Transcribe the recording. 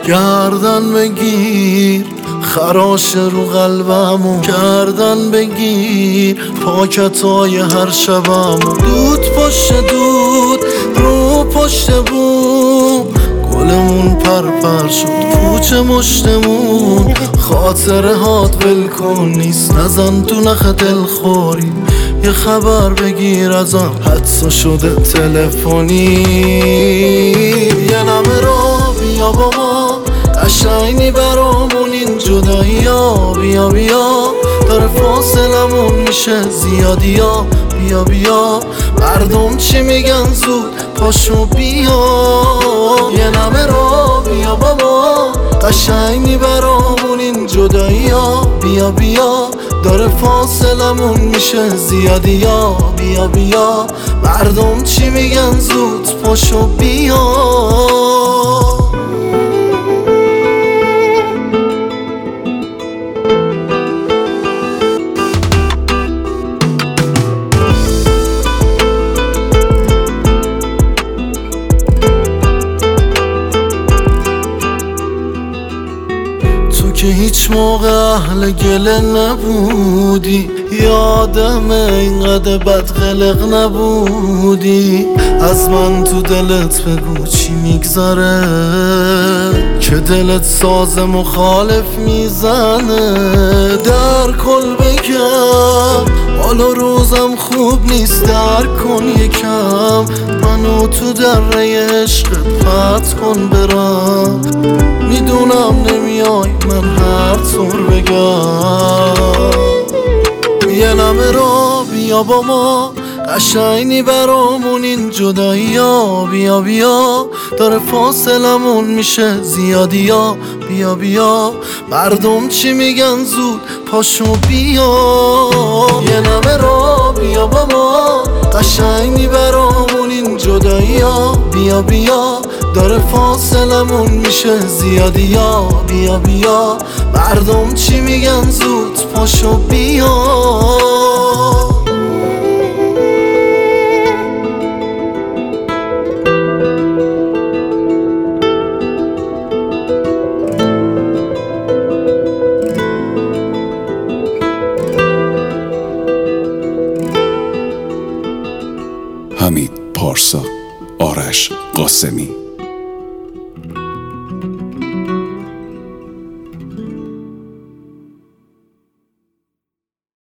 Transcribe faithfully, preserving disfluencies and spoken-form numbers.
گردن بگیر خراش رو قلبمو، گردن بگیر پاکتای هر شبمو. دود پشت دود رو پشت بوم، گلمون پرپر شد پوچ مشتمون. خاطره هات ول کن نیست، نزن تو نخ دلخوری. یه خبر بگیر ازم حدسا شده تلفنی. یه نمه را بیا با ما، قشنگی برامون این جدایی ها. بیا بیا داره فاصلمون میشه زیادی ها. بیا بیا مردم چی میگن زود پاشو بیا. یه نمه را بیا بابا، قشنگی برامون این جدایی ها. بیا بیا داره فاصلمون میشه زیادی ها. بیا بیا مردم چی میگن زود پاشو بیا. که هیچ موقع اهل گله نبودی، یادم اینقدر بدقلق نبودی. از من تو دلت بگو چی میگذره، که دلت ساز مخالف میزنه. در کل بگم حالا روزم خوب نیست، در کن یکم منو تو دره عشقت پرت کن برم. میدونم نمیای من هر طور بگم. یه نمه را بیا با ما، قشنگی برامون این جدایی ها. بیا بیا داره فاصلمون میشه زیادی ها. بیا بیا مردم چی میگن زود پاشو بیا. یه نمه را بیا با ما، قشنگی برامون این جدایی ها. بیا بیا داره فاصلمون میشه زیادی ها. بیا بیا مردم چی میگن زود پاشو بیا. حمید پارسا، آرش قاسمی.